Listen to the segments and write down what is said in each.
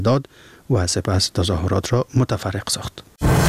داد و سپس تظاهرات را متفرق ساخت.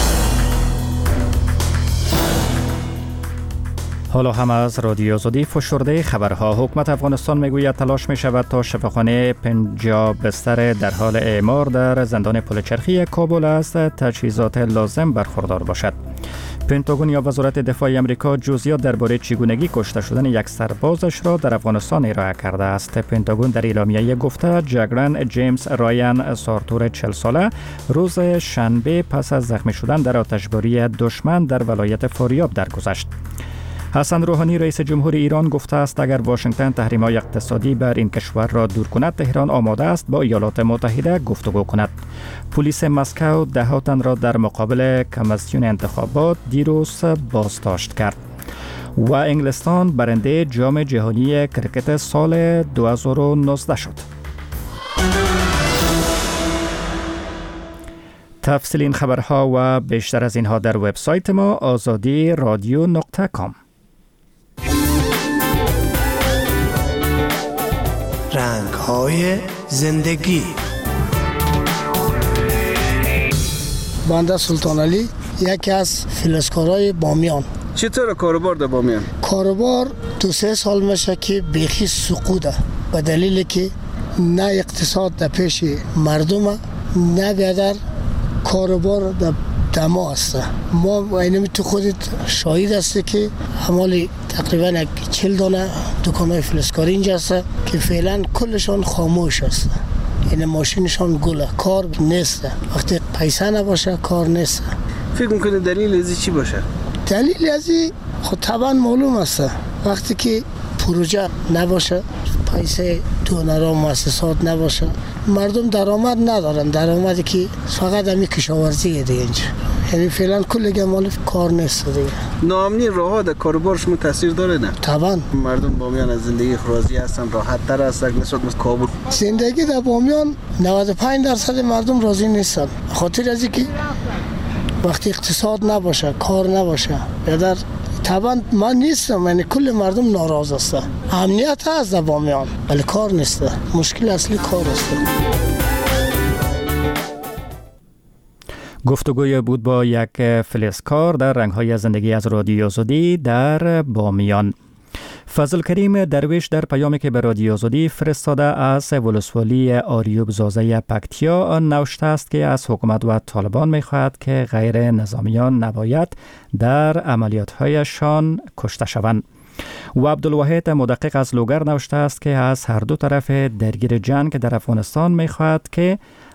حالا هم از رادیو آزادی فشرده خبرها. حکومت افغانستان میگوید تلاش می شود تا شفاخانه 50 بستر در حال اعمار در زندان پلچرخی کابل است تجهیزات لازم برخوردار باشد. پنتاگون یا وزارت دفاع آمریکا جزئیات درباره چگونگی کشته شدن یک سربازش را در افغانستان ارائه کرده است. پنتاگون در اعلامیه گفته جگرن جیمز رایان سارتور 40 ساله روز شنبه پس از زخمی شدن در آتشباری دشمن در ولایت فاریاب درگذشت. حسن روحانی رئیس جمهور ایران گفته است اگر واشنگتن تحریم‌های اقتصادی بر این کشور را دور کند تهران آماده است با ایالات متحده گفتگو کند. پلیس مسکو 10 تن را در مقابل کمیسیون انتخابات دیروز بازداشت کرد. و انگلستان برنده جام جهانی کرکت سال 2019 شد. تفصیل این خبرها و بیشتر از اینها در وبسایت ما azadi.radio.com. رنگ‌های زندگی. بنده سلطان علی، یکی از فلزکارای بامیان. چطور کاروبار در بامیان؟ کاروبار 2-3 سال میشه که بیخی سقوطه، به دلیلی که نه اقتصاد در پیش مردم، نه بیادر کاروبار در دما است. ما اینمی تو خودت شاهد هستی که حمالی تقریبا 40 دانه دکان‌های فلزکاری اینجا است که فعلا کلشان خاموش است. این ماشینشان گله، کار نیست. وقتی پیسه نباشه کار نیست. فکر می‌کنی دلیل ازی چی باشه؟ دلیل ازی خود طبعا معلوم است. وقتی که پروژه نباشه، پیسه دونرها مؤسسات نباشه، مردم درآمد ندارن. درآمدی که فقط همین کشاورزیه دیگه اینجا. یعنی فعلا کل مال کار نیست دیگه. ناامنی راه‌ها در کاروبار شما تاثیر داره نه؟ طبعا. مردم بامیان از زندگی راضی هستن، راحت تر هستن نسبت به کابل. زندگی در بامیان 95% مردم راضی نیستن. خاطر از اینکه وقتی اقتصاد نباشه، کار نباشه، یا طبعا من نیستم، یعنی کل مردم ناراض هستن. امنیت هست در بامیان ولی کار نیست. مشکل اصلی کار است. گفتگوی بود با یک فلزکار در رنگ‌های زندگی از رادیو آزادی در بامیان. فضل کریم درویش در پیامی که به رادیو آزادی فرستاده از ولسوالی آریوب زازه پکتیا نوشته است که از حکومت و طالبان می‌خواهد که غیر نظامیان نباید در عملیات‌هایشان کشته شوند. و عبدالواحد مدقق از لوگر نوشته است که از هر دو طرف درگیر جنگ در افغانستان می‌خواهد که